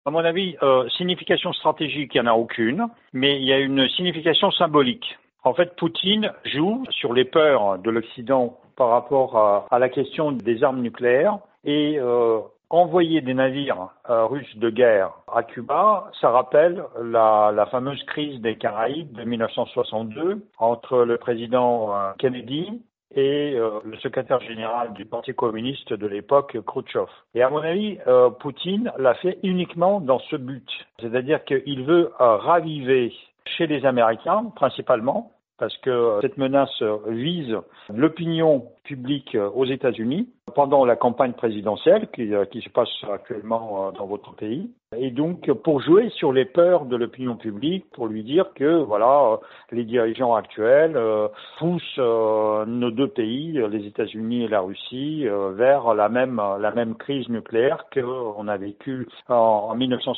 À mon avis, signification stratégique, il n'y en a aucune, mais il y a une signification symbolique. En fait, Poutine joue sur les peurs de l'Occident par rapport à la question des armes nucléaires et envoyer des navires russes de guerre à Cuba, ça rappelle la fameuse crise des Caraïbes de 1962 entre le président Kennedy et le secrétaire général du Parti communiste de l'époque, Khrouchtchev. Et à mon avis, Poutine l'a fait uniquement dans ce but. C'est-à-dire qu'il veut raviver chez les Américains, principalement, parce que cette menace vise l'opinion publique aux États-Unis pendant la campagne présidentielle qui se passe actuellement dans votre pays. Et donc, pour jouer sur les peurs de l'opinion publique, pour lui dire que, voilà, les dirigeants actuels poussent nos deux pays, les États-Unis et la Russie, vers la même crise nucléaire qu'on a vécue en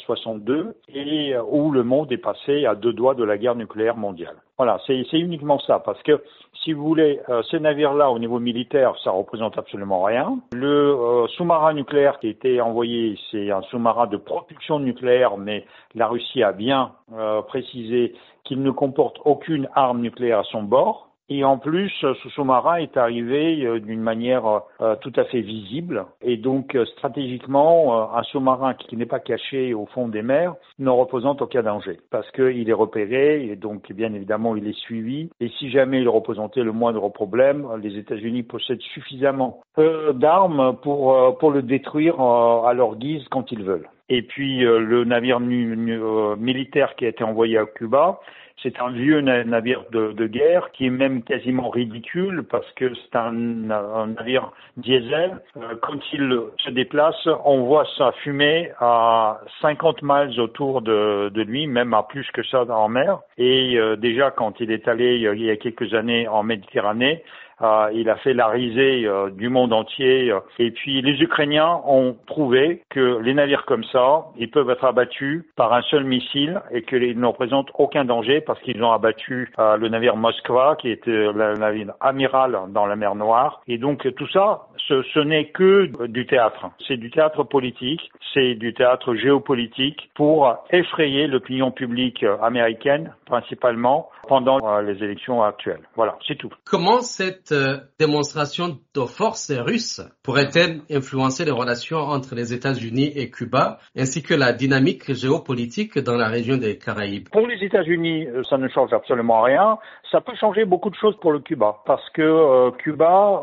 1962 et où le monde est passé à deux doigts de la guerre nucléaire mondiale. Voilà, c'est uniquement ça, parce que si vous voulez, ces navires-là, au niveau militaire, ça représente absolument rien. Le sous-marin nucléaire qui a été envoyé, c'est un sous-marin de propulsion nucléaire, mais la Russie a bien précisé qu'il ne comporte aucune arme nucléaire à son bord. Et en plus, ce sous-marin est arrivé d'une manière tout à fait visible. Et donc, stratégiquement, un sous-marin qui n'est pas caché au fond des mers ne représente aucun danger. Parce qu'il est repéré et donc, bien évidemment, il est suivi. Et si jamais il représentait le moindre problème, les États-Unis possèdent suffisamment d'armes pour le détruire à leur guise quand ils veulent. Et puis, le navire militaire qui a été envoyé à Cuba, c'est un vieux navire de guerre qui est même quasiment ridicule parce que c'est un navire diesel. Quand il se déplace, on voit sa fumée à 50 miles autour de lui, même à plus que ça en mer. Et déjà, quand il est allé il y a quelques années en Méditerranée, il a fait la risée du monde entier. Et puis les Ukrainiens ont prouvé que les navires comme ça, ils peuvent être abattus par un seul missile et qu'ils ne représentent aucun danger parce qu'ils ont abattu le navire Moskva, qui était le navire amiral dans la mer Noire. Et donc tout ça, ce n'est que du théâtre. C'est du théâtre politique, c'est du théâtre géopolitique pour effrayer l'opinion publique américaine, principalement, pendant les élections actuelles. Voilà, c'est tout. Comment cette démonstration de force russe pourrait-elle influencer les relations entre les États-Unis et Cuba, ainsi que la dynamique géopolitique dans la région des Caraïbes? Pour les États-Unis, ça ne change absolument rien. Ça peut changer beaucoup de choses pour le Cuba, parce que Cuba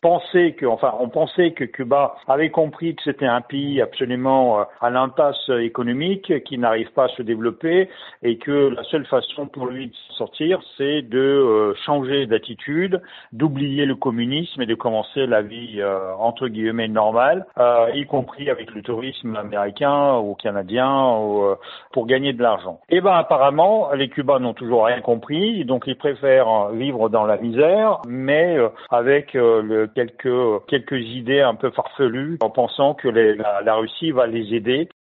on pensait que Cuba avait compris que c'était un pays absolument à l'impasse économique, qui n'arrive pas à se développer, et que la seule façon pour lui de sortir, c'est de changer d'attitude, d'oublier le communisme et de commencer la vie entre guillemets normale, y compris avec le tourisme américain ou canadien, pour gagner de l'argent. Et ben apparemment, les Cubains n'ont toujours rien compris, donc ils préfèrent vivre dans la misère, mais avec quelques idées un peu farfelues, en pensant que la Russie va les aider.